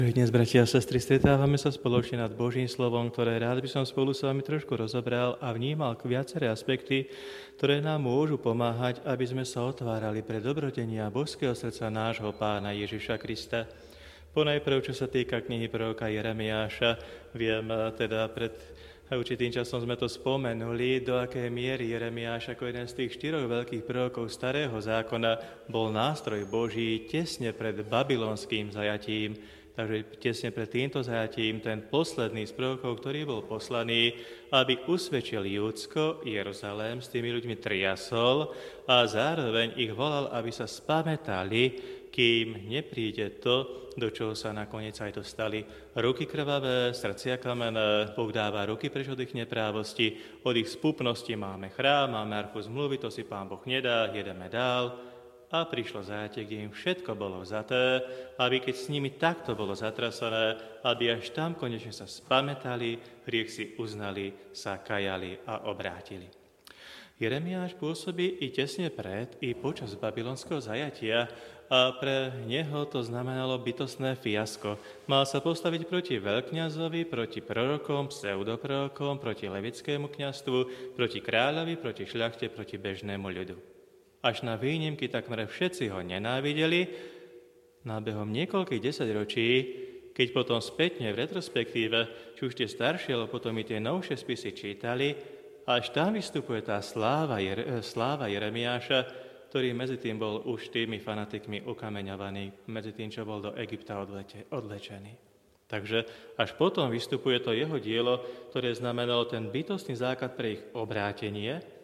Dnes, bratia a sestry, stretávame sa spoločne nad Božím slovom, ktoré rád by som spolu s vami trošku rozobral a vnímal viaceré aspekty, ktoré nám môžu pomáhať, aby sme sa otvárali pre dobrodenia božského srdca nášho Pána Ježiša Krista. Ponajprv, čo sa týka knihy proroka Jeremiáša, viem teda pred určitým časom sme to spomenuli, do akej miery Jeremiáš ako jeden z tých 4 veľkých prorokov Starého zákona bol nástroj Boží tesne pred babylonským zajatím. Takže tesne pred týmto zajatím ten posledný z prorokov, ktorý bol poslaný, aby usvedčil Júdsko, Jeruzalém, s tými ľuďmi triasol a zároveň ich volal, aby sa spamätali, kým nepríde to, do čoho sa nakoniec aj dostali. Ruky krvavé, srdcia kamenné, Boh dáva ruky preč od ich neprávosti, od ich spúpnosti máme chrám, máme archu zmluvy, to si Pán Boh nedá, jedeme dál. A prišlo zajatie, kde im všetko bolo vzaté, aby keď s nimi takto bolo zatrasené, aby až tam konečne sa spamätali, hriech si uznali, sa kajali a obrátili. Jeremiáš pôsobí i tesne pred, i počas babylonského zajatia a pre neho to znamenalo bytostné fiasko. Mal sa postaviť proti veľkňazovi, proti prorokom, pseudoprorokom, proti levickému kňazstvu, proti kráľovi, proti šľachte, proti bežnému ľudu. Až na výnimky takmer všetci ho nenávideli, nábehom niekoľkých desaťročí, keď potom spätne v retrospektíve, či už tie staršie, alebo potom i tie novšie spisy čítali, až tam vystupuje tá sláva Jeremiáša, ktorý medzi tým bol už tými fanatikmi ukameňovaný, medzi tým, čo bol do Egypta odlečený. Takže až potom vystupuje to jeho dielo, ktoré znamenalo ten bytostný základ pre ich obrátenie,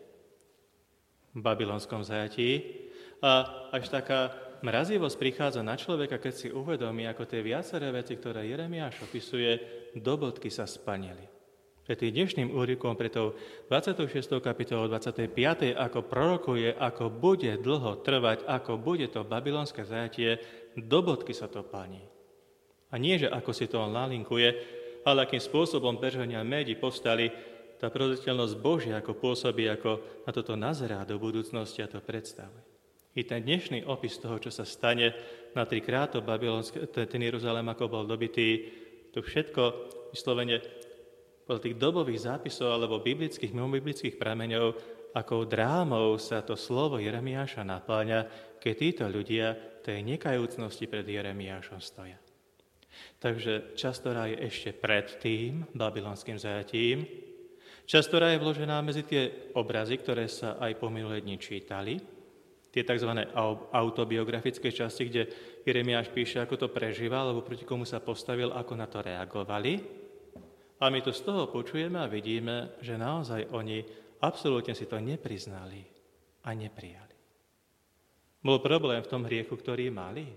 v babylonskom zajatí a až taká mrazivosť prichádza na človeka, keď si uvedomí, ako tie viaceré veci, ktoré Jeremiáš opisuje, do bodky sa splnili. Pred tým dnešným úryvkom, pre tou 26. kapitolou 25. ako prorokuje, ako bude dlho trvať, ako bude to babylonské zajatie, do bodky sa to plní. A nie, že ako si to on nalinkuje, ale akým spôsobom Peržania Médi povstali, tá prozreteľnosť Božia, ako pôsobí, ako na toto nazerá do budúcnosti a to predstavuje. I ten dnešný opis toho, čo sa stane na 3-krát to babylonské, ten Jeruzalém, ako bol dobitý, to všetko vyslovene podľa tých dobových zápisov alebo biblických, mimobiblických prameňov, akou drámou sa to slovo Jeremiáša napáňa, keď títo ľudia tej nekajúcnosti pred Jeremiášom stoja. Takže časť, ktorá je ešte pred tým babylonským zajatím, časť, ktorá je vložená medzi tie obrazy, ktoré sa aj po minulé dni čítali, tie tzv. Autobiografické časti, kde Jeremiáš píše, ako to prežíval, alebo proti komu sa postavil, ako na to reagovali. A my to z toho počujeme a vidíme, že naozaj oni absolútne si to nepriznali a neprijali. Bol problém v tom hriechu, ktorý mali.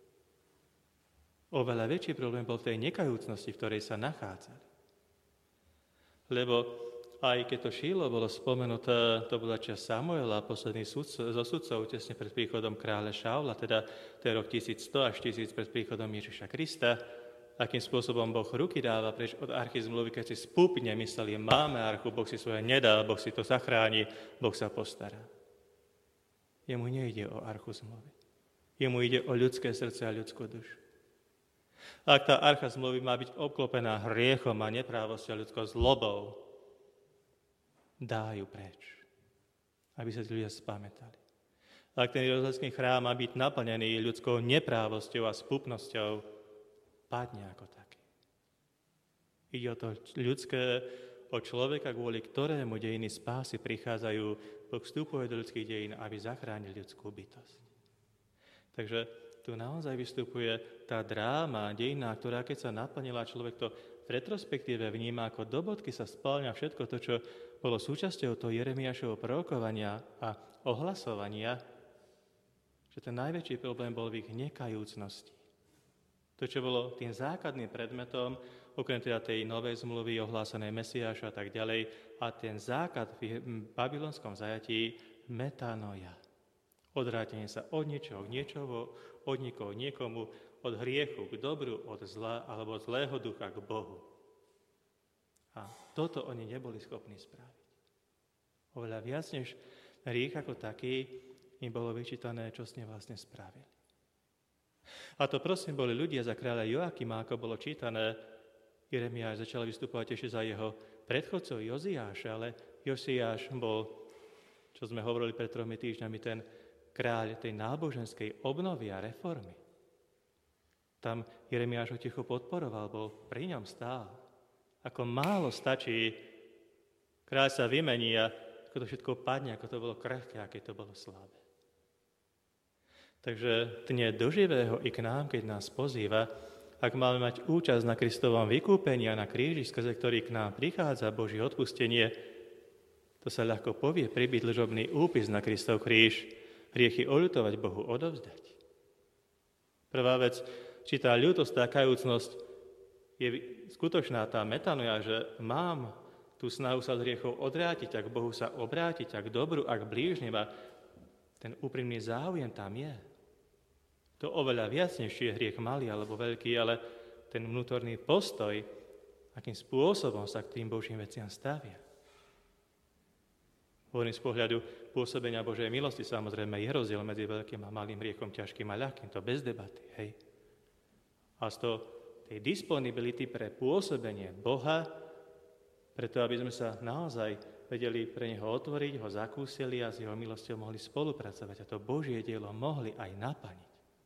Oveľa väčší problém bol v tej nekajúcnosti, v ktorej sa nachádzali. Lebo aj keď to Šílo bolo spomenuté, to bola časť Samuela, posledný zo sudcov, tesne pred príchodom kráľa Šaula, teda to je rok 1100 až 1000 pred príchodom Ježiša Krista, akým spôsobom Boh ruky dáva preč od archy zmluvy, keď si spúpne mysleli, máme archu, Boh si svoje nedá, Boh si to zachráni, Boh sa postará. Jemu nejde o archu zmluvy. Jemu ide o ľudské srdce a ľudskú dušu. Ak tá archa zmluvy má byť obklopená hriechom a neprávosťou a ľudskou zlobou, dá ju preč, aby sa tí ľudia spamätali. Ak ten Jeruzalemský chrám má byť naplnený ľudskou neprávosťou a spúpnosťou, padne ako taký. Ide o to ľudské, o človeka, kvôli ktorému dejiny spásy prichádzajú, Boh vstupuje do ľudských dejín, aby zachránil ľudskú bytosť. Takže tu naozaj vystupuje tá dráma dejina, ktorá keď sa naplnila, človek to v retrospektíve vníma, ako do bodky sa spĺňa všetko to, čo bolo súčasťou toho Jeremiášovho prorokovania a ohlasovania, že ten najväčší problém bol v ich nekajúcnosti. To, čo bolo tým základným predmetom, okrem teda tej novej zmluvy ohlásenej Mesiášu a tak ďalej, a ten základ v babylonskom zajatí metanoja. Odvrátenie sa od niečoho k niečomu, od nikoho k niekomu, od hriechu k dobru, od zla alebo od zlého ducha k Bohu. A toto oni neboli schopní spraviť. Oveľa viac než hriech ako taký im bolo vyčítané, čo s ním vlastne spravili. A to prosím boli ľudia za kráľa Joakima, ako bolo čítané. Jeremiáš začal vystupovať ešte za jeho predchodcov Joziáša, ale Josiáš bol, čo sme hovorili pred 3 týždňami, ten kráľ tej náboženskej obnovy a reformy. Tam Jeremiáš ho ticho podporoval, bol pri ňom stál. Ako málo stačí, kráľ sa vymení a ako to všetko padne, ako to bolo krehké, aké to bolo slabé. Takže tnie do živého i k nám, keď nás pozýva, ak máme mať účasť na Kristovom vykúpení a na kríži, skrze ktorý k nám prichádza Božie odpustenie, to sa ľahko povie, pribyť ľužobný úpis na Kristov kríž, hriechy oľutovať, Bohu odovzdať. Prvá vec, či tá ľútosť, tá kajúcnosť je skutočná tá metanoja, že mám tú snahu sa od hriechov odvrátiť, ak Bohu sa obrátiť, ak dobru, ak blížnym, a ten úprimný záujem tam je. To oveľa viac, než je hriech malý alebo veľký, ale ten vnútorný postoj, akým spôsobom sa k tým Božím veciam stavia. Hovorím z pohľadu pôsobenia Božej milosti, samozrejme je rozdiel medzi veľkým a malým hriechom, ťažkým a ľahkým, to bez debaty, hej. A z tej disponibility pre pôsobenie Boha, preto aby sme sa naozaj vedeli pre Neho otvoriť, ho zakúsili a s Jeho milosťou mohli spolupracovať a to Božie dielo mohli aj naplniť.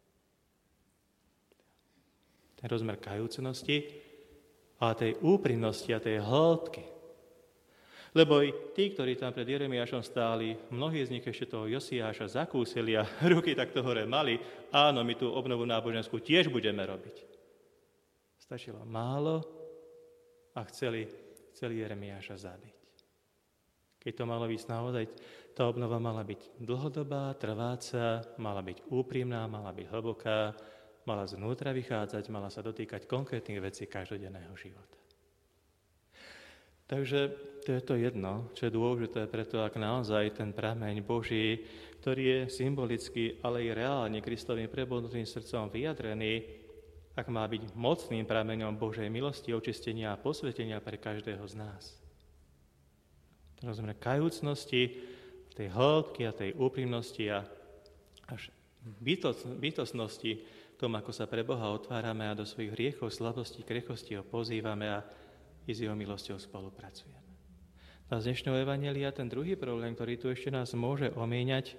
Ten rozmer kajúcnosti a tej úprimnosti a tej hĺbky. Lebo i tí, ktorí tam pred Jeremiášom stáli, mnohí z nich ešte toho Josiáša zakúsili a ruky takto hore mali. Áno, my tú obnovu náboženskú tiež budeme robiť. Stačilo málo a chceli Jeremiáša zabiť. Keď to malo byť naozaj, tá obnova mala byť dlhodobá, trváca, mala byť úprimná, mala byť hlboká, mala zvnútra vychádzať, mala sa dotýkať konkrétnych vecí každodenného života. Takže to je to jedno, čo je dôležité preto, ak naozaj ten prameň Boží, ktorý je symbolicky, ale i reálne Kristovým prebudnutým srdcom vyjadrený, ak má byť mocným prameňom Božej milosti, očistenia a posvetenia pre každého z nás. To rozumie kajúcnosti, tej hĺbky a tej úprimnosti a až bytostnosti tom, ako sa pre Boha otvárame a do svojich hriechov, slabostí, krechosti ho pozývame a i s jeho milosťou spolupracujeme. A z dnešného evanjelia ten druhý problém, ktorý tu ešte nás môže omieňať,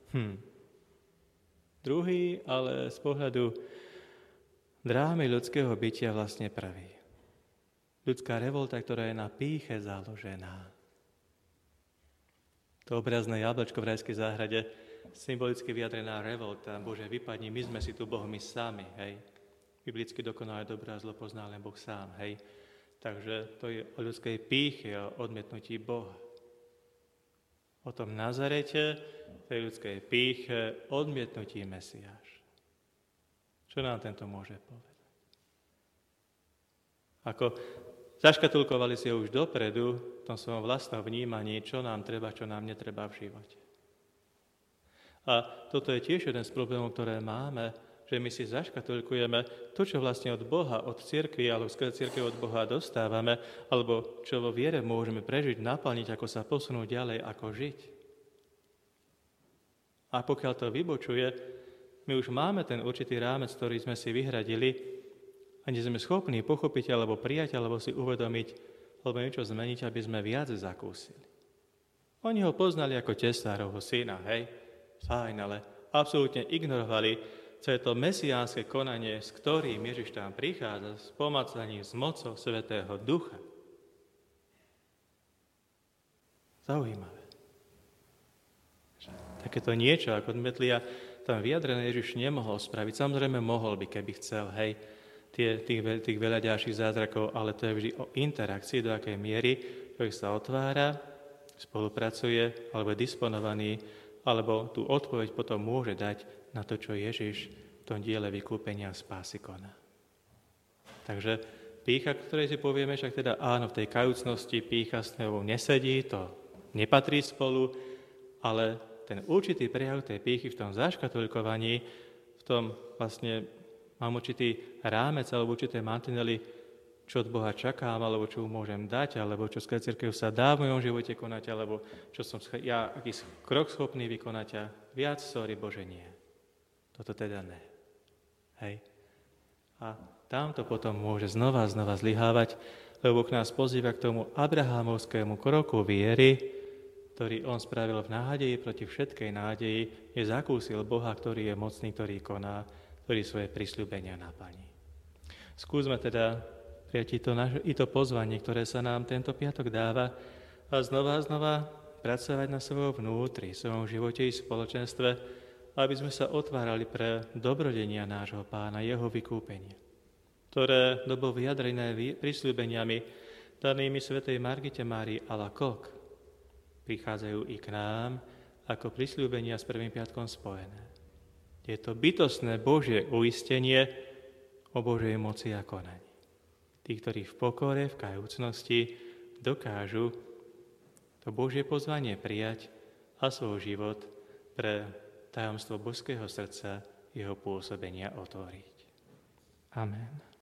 druhý, ale z pohľadu drámy ľudského bytia vlastne pravý. Ľudská revolta, ktorá je na pýche založená. To obrazné jablčko v rajskej záhrade, symbolicky vyjadrená revolta. Bože, vypadni, my sme si tu Boh, my sami, hej. Biblicky dokonale dobré a zlo pozná len Boh sám, hej. Takže to je o ľudskej pýche, o odmietnutí Boha. O tom Nazarete, tej ľudskej pýche, odmietnutí Mesiáš. Čo nám tento môže povedať? Ako zaškatulkovali si ho už dopredu v tom svojom vlastnom vnímaní, čo nám treba, čo nám netreba v živote. A toto je tiež jeden z problémov, ktoré máme, že my si zaškatulkujeme to, čo vlastne od Boha, od cirkvi, alebo skrze cirkev od Boha dostávame, alebo čo vo viere môžeme prežiť, naplniť, ako sa posunúť ďalej, ako žiť. A pokiaľ to vybočuje, my už máme ten určitý rámec, ktorý sme si vyhradili a nie sme schopní pochopiť, alebo prijať, alebo si uvedomiť, alebo niečo zmeniť, aby sme viac zakúsili. Oni ho poznali ako tesárovho syna, hej? Fajn, ale absolútne ignorovali, čo je to mesiánske konanie, s ktorým Ježiš tam prichádza, s pomacaním, s mocou Svätého Ducha. Zaujímavé. Takéto niečo, ako odmetlia, tam vyjadrené Ježiš nemohol spraviť. Samozrejme mohol by, keby chcel, hej, tých veľa ďalších zázrakov, ale to je vždy o interakcii, do akej miery človek sa otvára, spolupracuje, alebo je disponovaný, alebo tú odpoveď potom môže dať na to, čo Ježiš v tom diele vykúpenia spásy koná. Takže pýcha, ktorej si povieme, však teda áno, v tej kajúcnosti pýcha s nebou nesedí, to nepatrí spolu, ale ten určitý prejav tej pýchy v tom zaškatulkovaní, v tom vlastne mám určitý rámec alebo určité mantinely, čo od Boha čakám, alebo čo mu môžem dať, alebo čo skrze cirkev sa dá v mojom živote konať, alebo čo som ja aký krok schopný vykonať a viac, sorry Bože, nie. Toto teda ne. Hej. A tam to potom môže znova zlyhávať, lebo k nás pozýva k tomu abrahámovskému kroku viery, ktorý on spravil v nádeji proti všetkej nádeji, je zakúsil Boha, ktorý je mocný, ktorý koná, ktorý svoje prisľúbenia naplní. Skúsme teda prijať i to pozvanie, ktoré sa nám tento piatok dáva a znova pracovať na svojom vnútri, svojom živote i spoločenstve, aby sme sa otvárali pre dobrodenia nášho Pána, jeho vykúpenie, ktoré dobo vyjadrené prisľúbeniami danými svätej Margite Márii Alacoque prichádzajú i k nám ako prisľúbenia s prvým piatkom spojené. Je to bytostné Božie uistenie o Božej moci a konaní. Tí, ktorí v pokore, v kajúcnosti dokážu to Božie pozvanie prijať a svoj život pre tajomstvo božského srdca, jeho pôsobenia otvoriť. Amen.